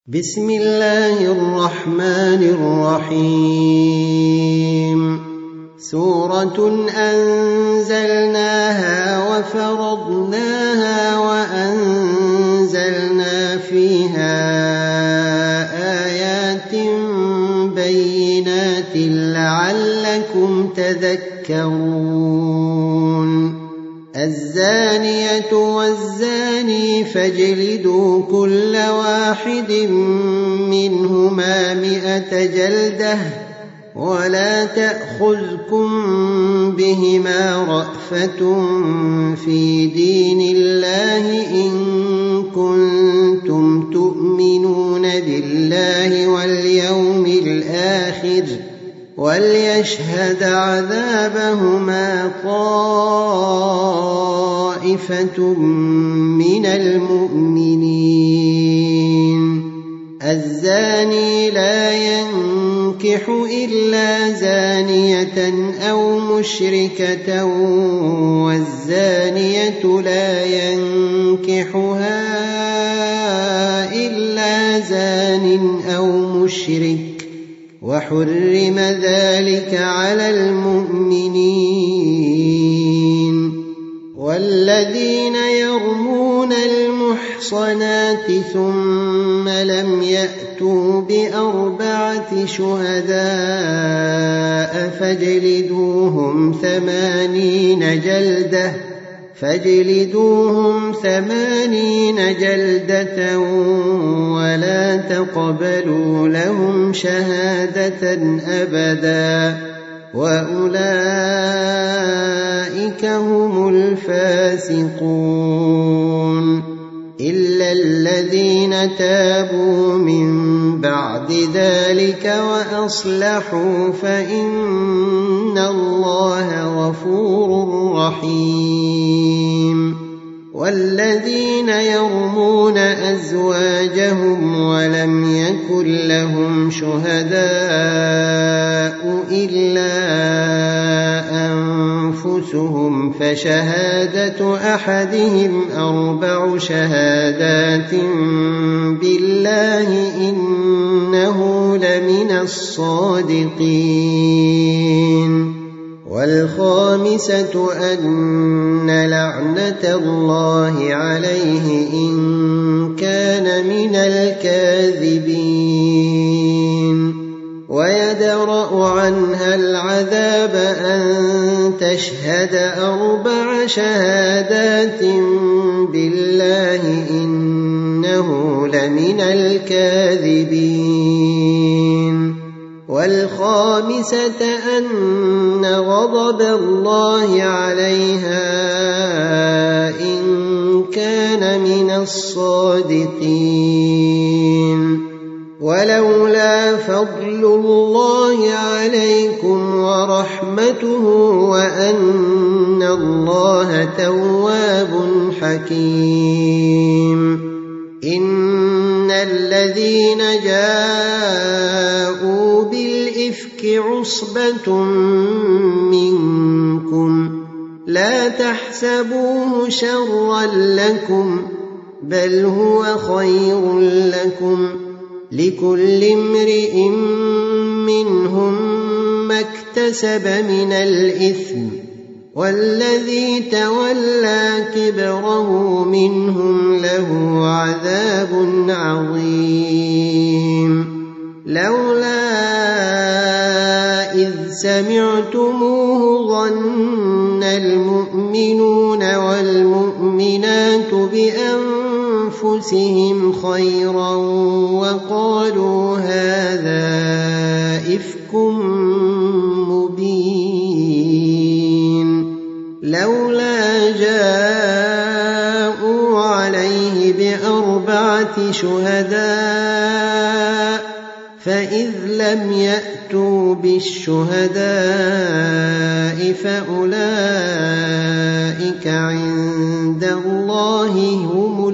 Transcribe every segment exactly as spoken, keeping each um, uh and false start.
بسم الله الرحمن الرحيم سورة أنزلناها وفرضناها وأنزلنا فيها آيات بينات لعلكم تذكرون الزانية والزاني فاجلدوا كل واحد منهما مئة جلدة ولا تأخذكم بهما رأفة في دين الله إن كنتم تؤمنون بالله واليوم الآخر وليشهد عذابهما طائفة من المؤمنين الزاني لا ينكح إلا زانية أو مشركة والزانية لا ينكحها إلا زان أو مشرك وحرم ذلك على المؤمنين والذين يرمون المحصنات ثم لم يأتوا بأربعة شهداء فاجلدوهم ثمانين جلدة فاجلدوهم ثمانين جلدة ولا تقبلوا لهم شهادة أبدا وأولئك هم الفاسقون إلا الذين تابوا من بعد ذلك وأصلحوا فإن الله غفور رحيم والذين يرمون أزواجهم ولم يكن لهم شهداء إلا أنفسهم فشهادة أحدهم أربع شهادات بالله إنه لمن الصادقين والخامسة أن لعنة الله عليه إن كان من الكاذبين ويدرأ عنها العذاب أن تشهد أربع شهادات بالله إنه لمن الكاذبين والخامسة أن غضب الله عليها إن كان من الصادقين ولولا فضل الله عليكم ورحمته وأن الله تواب حكيم إن الذين جاءوا بالإفك عصبة منكم لا تحسبوه شرا لكم بل هو خير لكم لكل امرئ منهم ما اكتسب من الإثم والذي تولى كبره منهم له عذاب عظيم لولا إذ سمعتموه ظن المؤمنون والمؤمنات بأنفسهم خيرا وقالوا هذا إفك مبين لولا جاءوا عليه بأربعة شهداء فإذ لم يأتوا بالشهداء فأولئك عند الله هم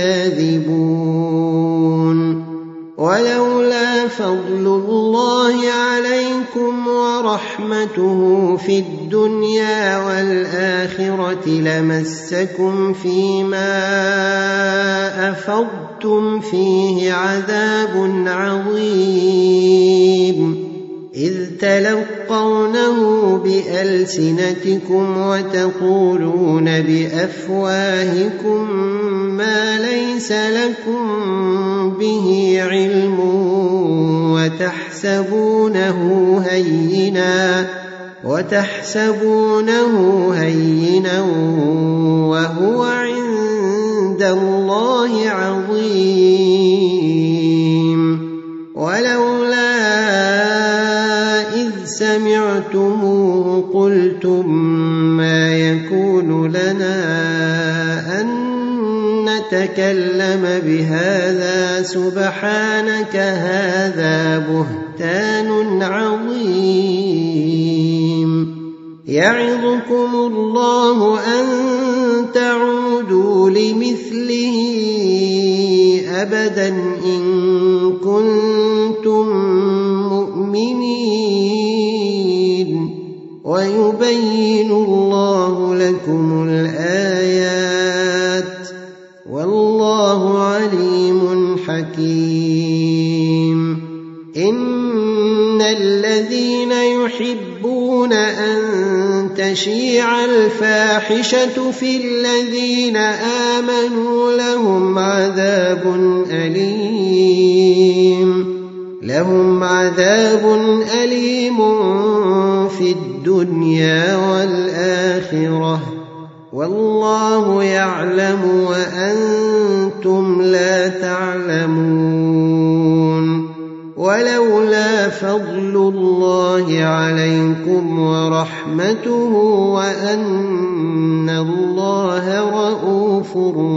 الكاذبون ولولا فضل الله عليكم ورحمته في الدنيا والآخرة لمسكم فيما أفضتم أخرجتم فيه عذاب عظيم إذ تلقونه بألسنتكم وتقولون بأفواهكم ما ليس لكم به علم وتحسبونه هينا وتحسبونه هينا وهو عند الله عظيم ولولا إذ سمعتموه قلتم ما يكون لنا أن نتكلم بهذا سبحانك هذا بهتان عظيم يعظكم الله أن تعودوا لمثله أبدا إن كنتم مؤمنين ويبين الله لكم الآيات والله عليم حكيم إن الذين يحبون أن تشيع الفاحشة في الذين آمنوا لهم عذاب أليم لهم عذاب أليم في الدنيا والآخرة والله يعلم وأنتم لا تعلمون ولولا فضل الله عليكم ورحمته وأن الله رءوف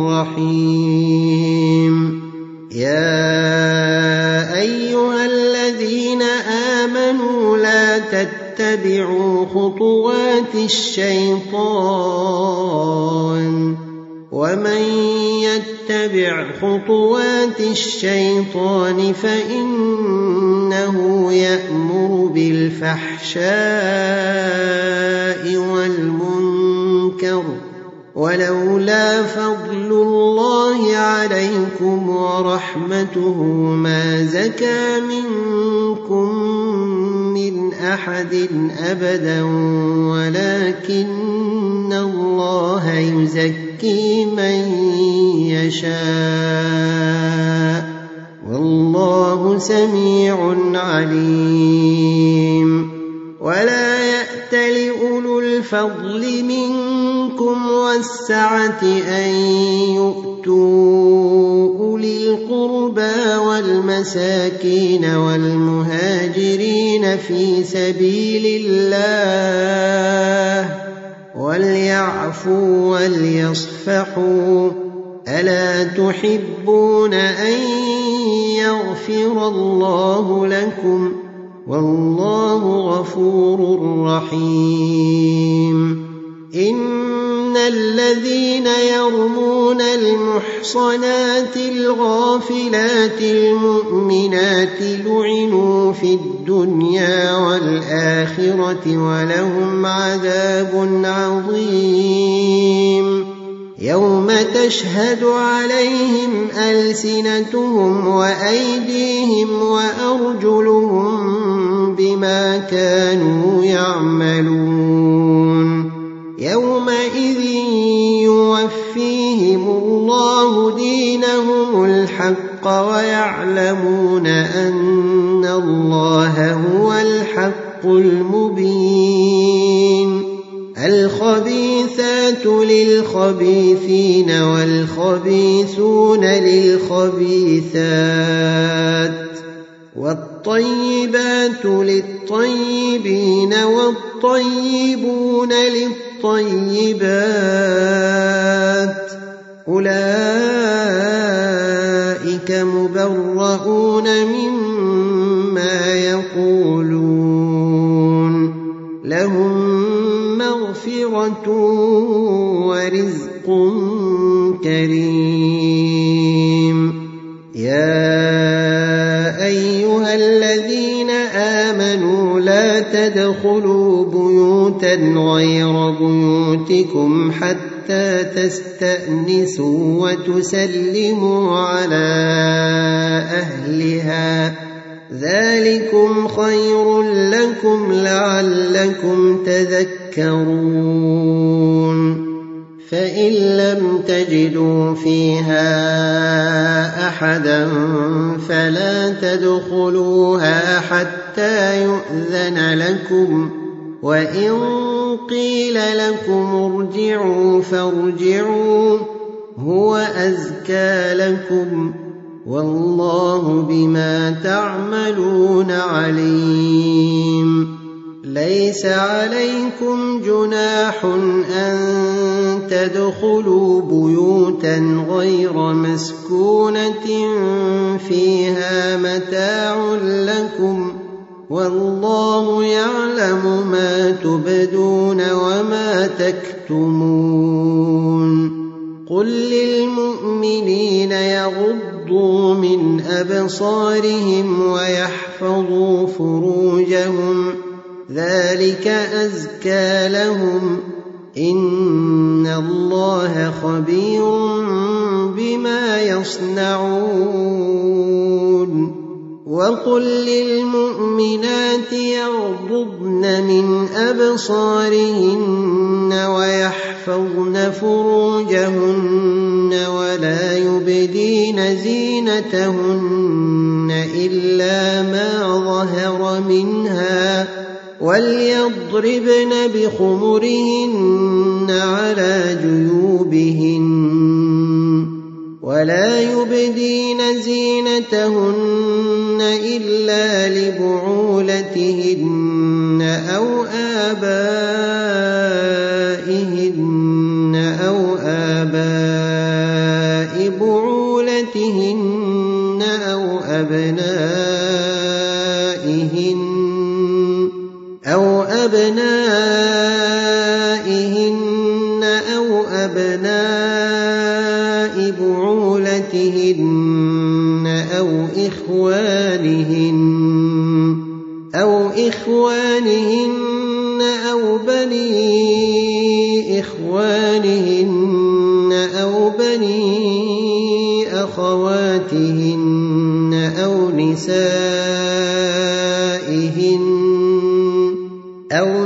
رحيم يا أيها الذين آمنوا لا تتبعوا خطوات الشيطان ومن يتبع خطوات الشيطان فإنه يأمر بالفحشاء والمنكر ولولا فضل الله عليكم ورحمته ما زكى منكم من أحد أبدا ولكن الله يزكي من يشاء والله سميع عليم ولا يأت لأولو الفضل منكم والسعة أن يؤتوا أولي القربى والمساكين والمهاجرين في سبيل الله وليعفوا وليصفحوا ألا تحبون أن يغفر الله لكم والله غفور رحيم إن الذين يرمون المحصنات الغافلات المؤمنات لعنوا في الدنيا والآخرة ولهم عذاب عظيم يوم تشهد عليهم ألسنتهم وأيديهم وأرجلهم بما كانوا يعملون يومئذ يوفيهم الله دينهم الحق ويعلمون أن الله هو الحق المبين الخبيثات للخبيثين والخبيثون للخبيثات والطيبات للطيبين والطيبون للطيبات أولئك مبرؤون مما يقولون لهم مغفرة ورزق كريم يا أيها الذين آمنوا لا تدخلوا بيوتا غير بيوتكم حتى حتى تستأنسوا وتسلموا على أهلها ذلكم خير لكم لعلكم تذكرون فإن لم تجدوا فيها أحدا فلا تدخلوها حتى يؤذن لكم وإن قيل لكم ارجعوا فارجعوا هو أزكى لكم والله بما تعملون عليم ليس عليكم جناح أن تدخلوا بيوتا غير مسكونة فيها متاع لكم والله يعلم ما تبدون وما تكتمون قل للمؤمنين يغضوا من أبصارهم ويحفظوا فروجهم ذلك أزكى لهم إن الله خبير بما يصنعون وقل للمؤمنات يغضضن من أبصارهن ويحفظن فروجهن ولا يبدين زينتهن إلا ما ظهر منها وليضربن بخمرهن على جيوبهن ولا يبدين زينتهن إلا لبعولتهن أو آبائهن أو آباء بعولتهن أو أبنائهن أو أبنائهن أو أبناء بعولتهن أو إخوانهن أو إخوانهن أو بني إخوانهن أو بني أخواتهن أو نسائهن أو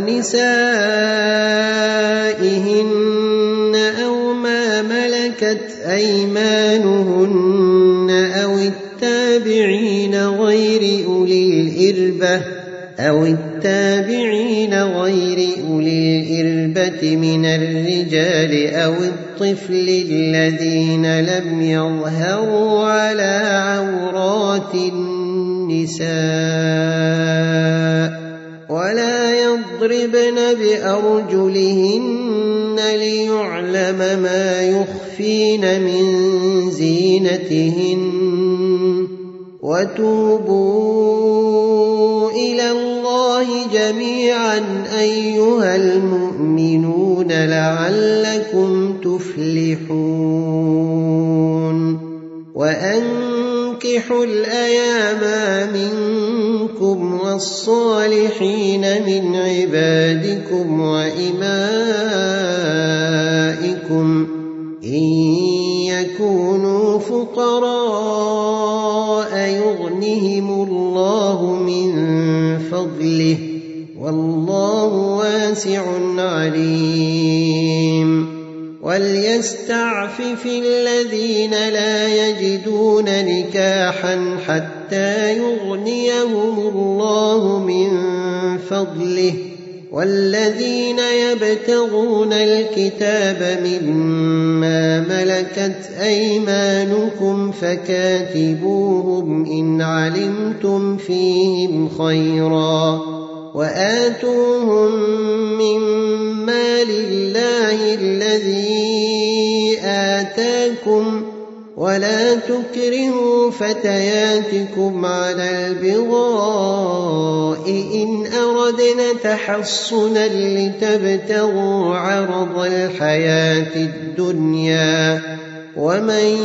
نسائهن أو ما ملكت أيمانهن أو التابعين غير أولي الإربة أو التابعين غير أولي الإربة من الرجال أو الطفل الذين لم يظهروا على عورات النساء ولا يضربن بأرجلهن ليعلم ما يخفين من زينتهن وتوبوا إلى الله جميعا أيها المؤمنون لعلكم تفلحون وأنكحوا الأيام منكم والصالحين من عبادكم وإمائكم إن يكونوا فقراء يغنهم الله من فضله والله واسع عليم وليستعفف الذين لا يجدون نكاحا حتى يغنيهم الله من فضله والذين يبتغون الكتاب مما ملكت أيمانكم فكاتبوهم إن علمتم فيهم خيرا وآتوهم من مال الله الذي آتاكم ولا تكرهوا فتياتكم على البغاء إن أردنا تحصنا لتبتغوا عرض الحياة الدنيا ومن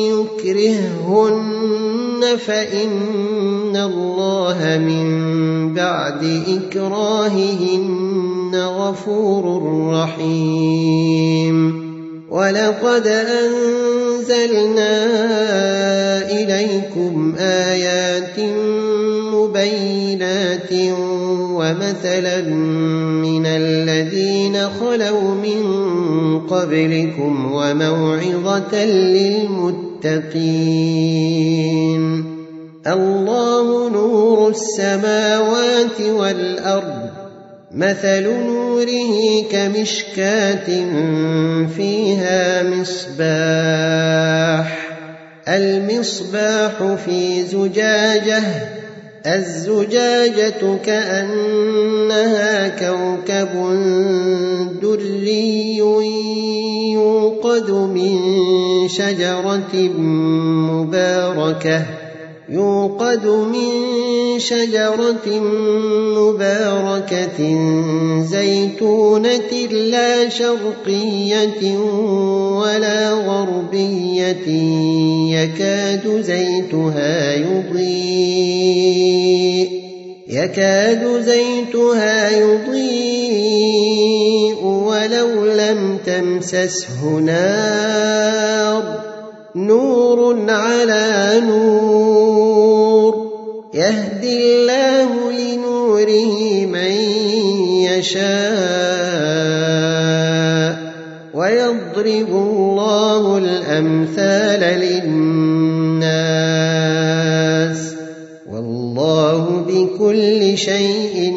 يكرههن فإن الله من بعد إكراههن غفور رحيم ولقد أنزلنا إليكم آيات مبينات ومثلا من الذين خلوا من قبلكم وموعظة للمتقين الله نور السماوات والأرض مثل نوره كمشكاة فيها مصباح المصباح في زجاجة الزجاجة كأنها كوكب دري يوقد من شجرة مباركة يوقد من شجرة مباركة زيتونة لا شرقية ولا غربية يكاد زيتها يضيء يكاد زيتها يضيء ولو لم تمسسه نار نور على نور يهدي الله لنوره من يشاء ويضرب الله الأمثال للناس والله بكل شيء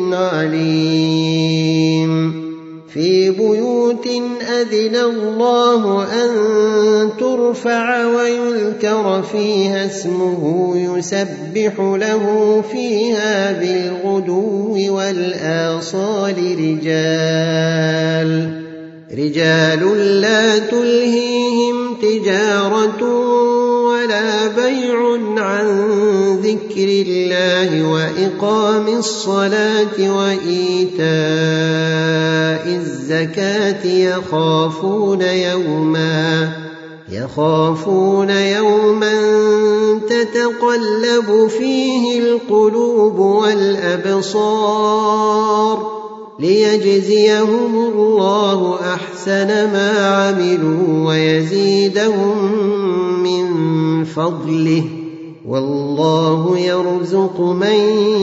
عليم في بيوت أذن الله أن ترفع ويذكر فيها اسمه يسبح له فيها بالغدو والآصال رجال رجال لا تلهيهم تجارة ولا بيع عن ذكر الله وإقام الصلاة وإيتاء الزكاة يخافون يوما يخافون يوما تتقلب فيه القلوب والأبصار ليجزيهم الله أحسن ما عملوا ويزيدهم من فضله والله يرزق من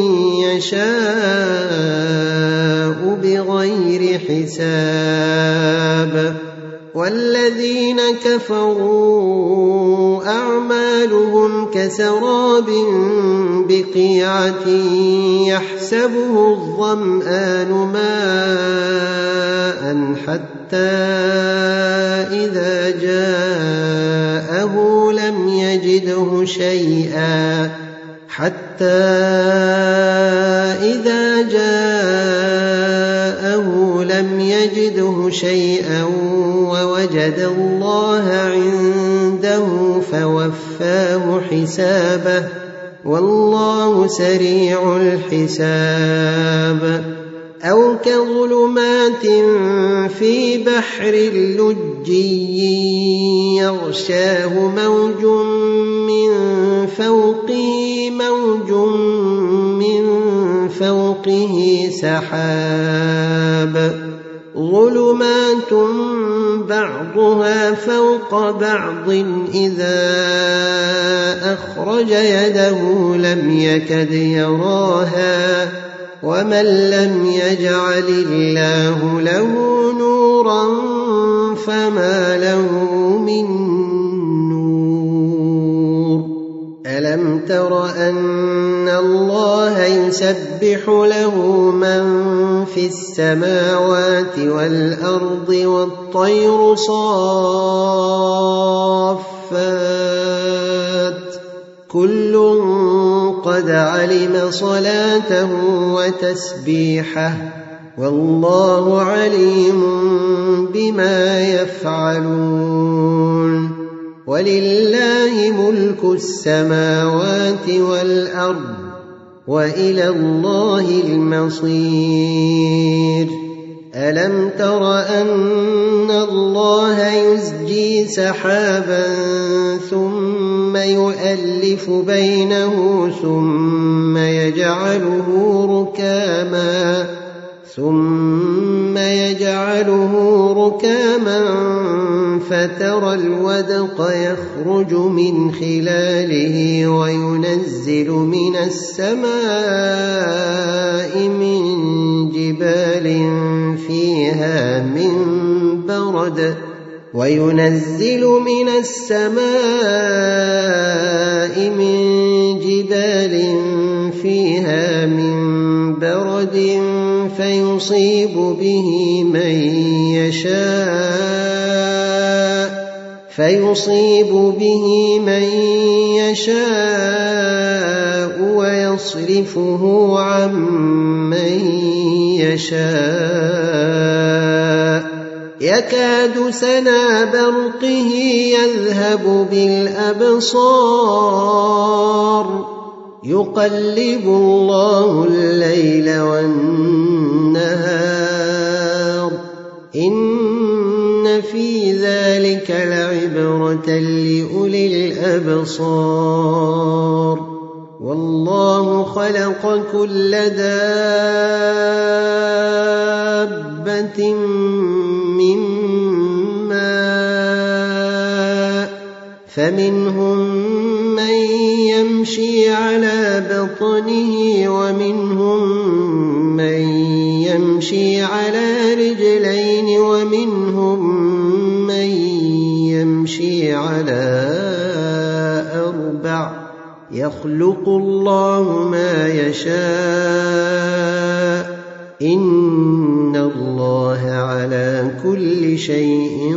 يشاء بغير حساب والذين كفروا أعمالهم كسراب بقيعة يحسبه الظمآن ماء حتى إذا جاءه لم يجده شيئا حتى إذا جاءه لم يجده شيئا ووجد الله عنده فوفاه حسابه والله سريع الحساب أو كظلمات في بحر لجي يغشاه موج من فوقه موج من فوقه سحاب ظلمات بعضها فوق بعض إذا أخرج يده لم يكد يراها ومن لم يجعل الله له نورا فما له من نور ألم تر أن الله يسبح له من في السماوات والأرض والطير صافات كل قد علم صلاته وتسبيحه والله عليم بما يفعلون ولله ملك السماوات والأرض وإلى الله المصير ألم تر أن الله يزجي سحابا ثم يؤلف بينه ثم يجعله ركاما ثم ثم يجعله ركاما فترى الودق يخرج من خلاله وينزل من السماء من جبال فيها من برد وينزل من السماء من جبال فيها من برد فيصيب به من يشاء فيصيب به من يشاء ويصرفه عن من يشاء يكاد سنا برقه يذهب بالأبصار يقلب الله الليل والنهار إن في ذلك لعبرة لأولي الأبصار والله خلق كل دابة من ماء فمنهم من يمشي على بطنه ومنهم من يمشي على رجلين ومنهم من يمشي على أربع يخلق الله ما يشاء إن الله على كل شيء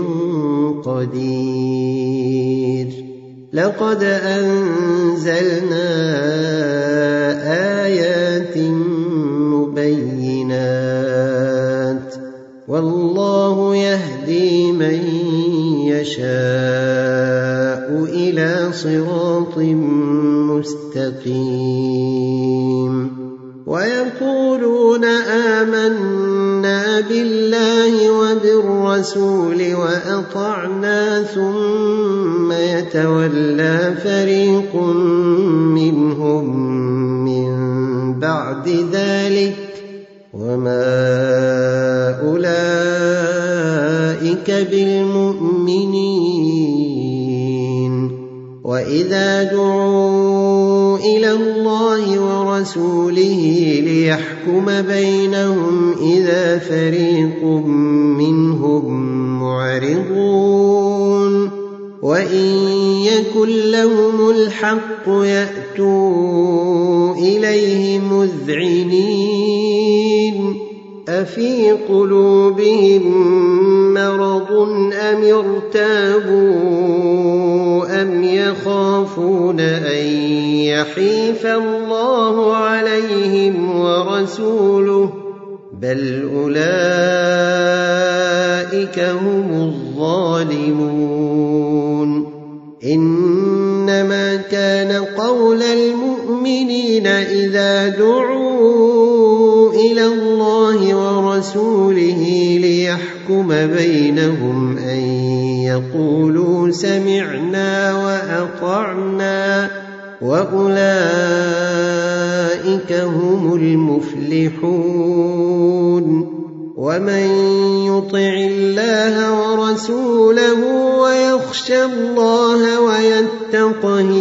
قدير لقد أنزلنا آيات مبينات والله يهدي من يشاء إلى صراط مستقيم ويقولون آمنا بالله وبالرسول وأطعنا ثم يتولى فريق منهم من بعد ذلك وما أولئك بالمؤمنين وإذا دعوا إلى الله ورسوله ليحكم بينهم إذا فريق منهم معرضون وإن يكن لهم الحق يأتوا إليه مذعنين أفي قلوبهم مرض أم ارتابوا أم يخافون أن يحيف الله عليهم ورسوله بل أولئك هم الظالمون إنما كان قول المؤمنين إذا دعوا إلى الله ورسوله ليحكم بينهم أن يقولوا سمعنا وأطعنا وأولئك هم المفلحون ومن يطع الله ورسوله ويخشى الله ويتقه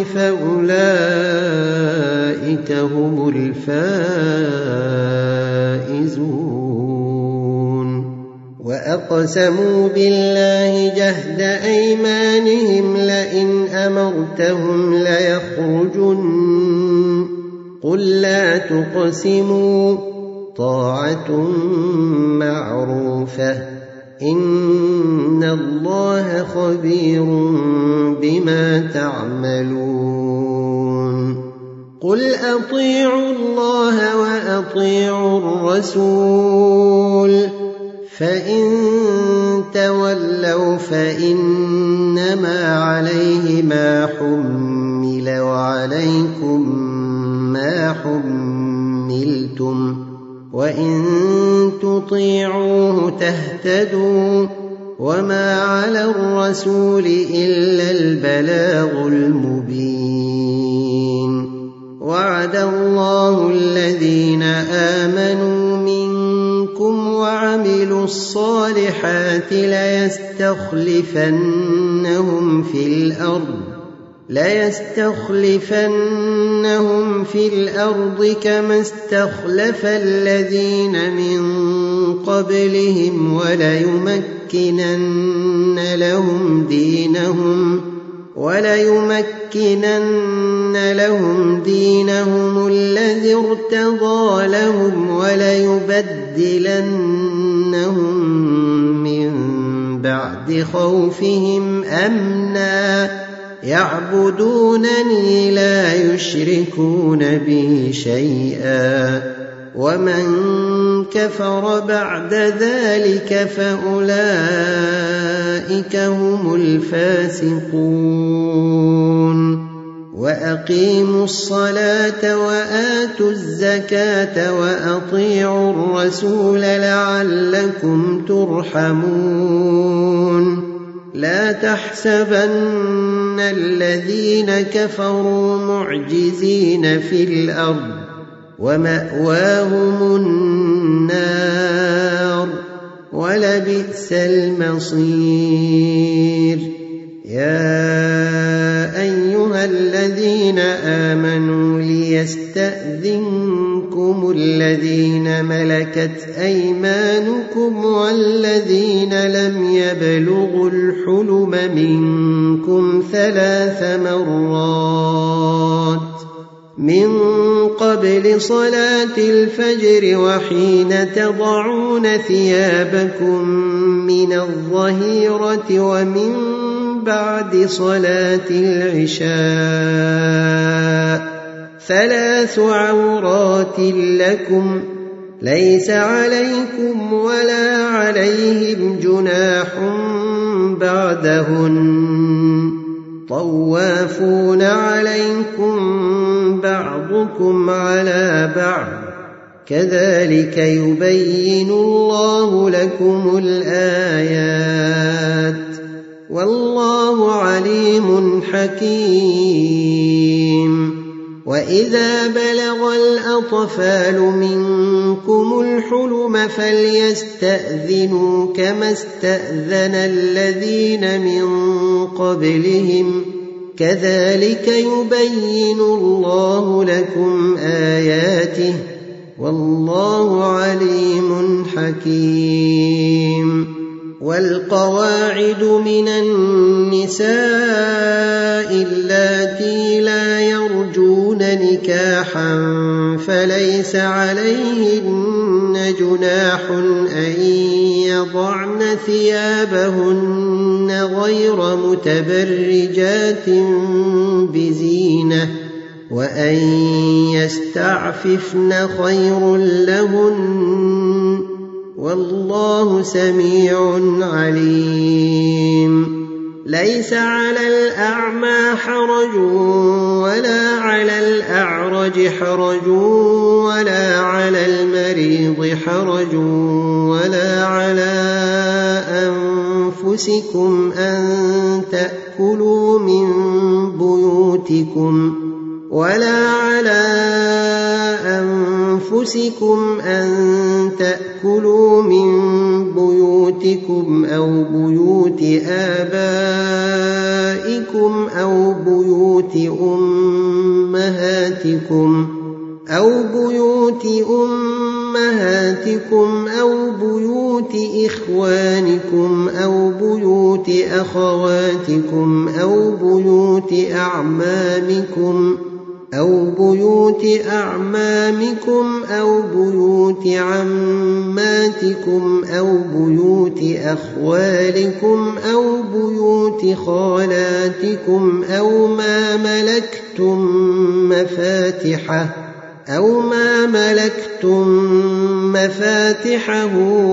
فأولئك هم الفائزون وأقسموا بالله جهد أيمانهم لئن أمرتهم ليخرجن قل لا تقسموا طاعة معروفة إن الله خبير بما تعملون قل أطيعوا الله وأطيعوا الرسول فإن تولوا فإنما عليه ما حمل وعليكم ما حملتم وإن تطيعوه تهتدوا وما على الرسول إلا البلاغ المبين وعد الله الذين آمنوا منكم وعملوا الصالحات ليستخلفنهم في الأرض ليستخلفنهم في الأرض كما استخلف الذين من قبلهم وليمكنن لهم دينهم وليمكنن لهم دينهم الذي ارتضى لهم وليبدلنهم من بعد خوفهم أمنا يعبدونني لا يشركون بي شيئا ومن كفر بعد ذلك فأولئك هم الفاسقون وأقيموا الصلاة وآتوا الزكاة وأطيعوا الرسول لعلكم ترحمون لا تحسبن الذين كفروا معجزين في الأرض ومأواهم النار ولبئس المصير يا أيها الذين آمنوا ليستأذنكم الذين ملكت أيمانكم والذين لم يبلغوا الحلم منكم ثلاث مرات من قبل صلاة الفجر وحين تضعون ثيابكم من الظهيرة ومن بعد صلاة العشاء ثلاث عورات لكم ليس عليكم ولا عليهم جناح بعدهن طوافون عليكم بعضكم على بعض كذلك يبين الله لكم الآيات والله عليم حكيم وإذا بلغ الأطفال منكم الحلم فليستأذنوا كما استأذن الذين من قبلهم كذلك يبين الله لكم آياته والله عليم حكيم والقواعد من النساء اللاتي لا يرجون نكاحا فليس عليهن جناح أن يضعن ثيابهن غير متبرجات بزينة وأن يستعففن خير لهن والله سميع عليم ليس على الأعمى حرج ولا على الأعرج حرج ولا على المريض حرج ولا على أنفسكم أن تأكلوا من بيوتكم ولا على أنفسكم أن تأكلوا من بيوتكم أو بيوت آبائكم أو بيوت أمهاتكم أو بيوت أمهاتكم أو بيوت إخوانكم أو بيوت أخواتكم أو بيوت أعمامكم أو بيوت أعمامكم أو بيوت عماتكم أو بيوت أخوالكم أو بيوت خالاتكم أو ما ملكتم مفاتحه أو ما ملكتم مفاتحه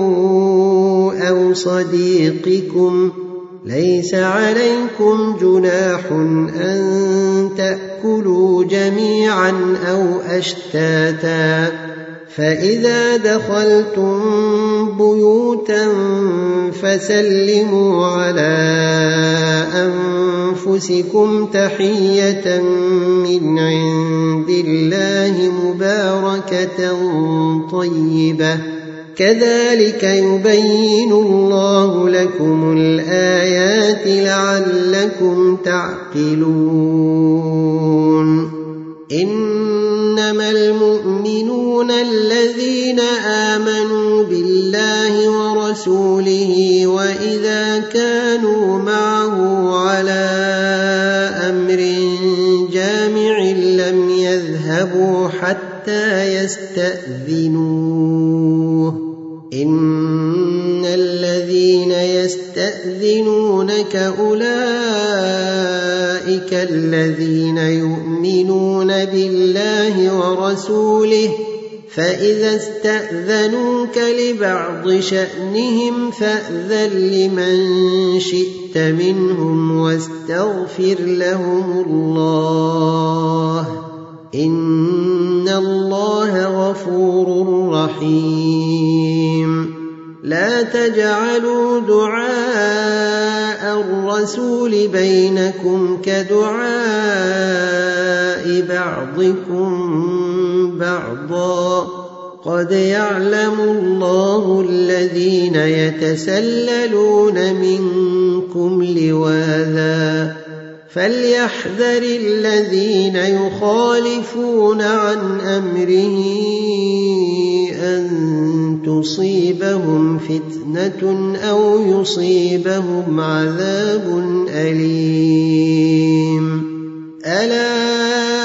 أو صديقكم ليس عليكم جناح أن تأكلوا جميعا أو أشتاتا فإذا دخلتم بيوتا فسلموا على أنفسكم تحية من عند الله مباركة طيبة كذلك يبين الله لكم الآيات لعلكم تعقلون إنما المؤمنون الذين آمنوا بالله ورسوله وإذا كانوا معه على أمر جامع لم يذهبوا حتى يستأذنوه إن الذين يستأذنونك أولئك الذين يؤمنون بالله ورسوله فإذا استأذنوك لبعض شأنهم فأذن لمن شئت منهم واستغفر لهم الله إن الله غفور رحيم لا تجعلوا دعاء الرسول بينكم كدعاء بعضكم بعضا قد يعلم الله الذين يتسللون منكم لواذا فليحذر الذين يخالفون عن أمره أن تصيبهم فتنة أو يصيبهم عذاب أليم ألا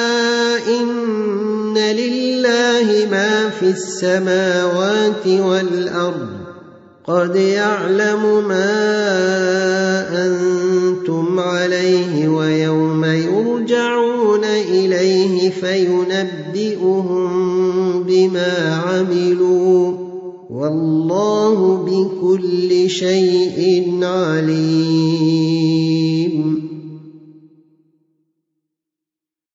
إن لله ما في السماوات والأرض قد يعلم ما أنتم عليه ويوم يرجعون إليه فينبئهم بما عملوا والله بكل شيء عليم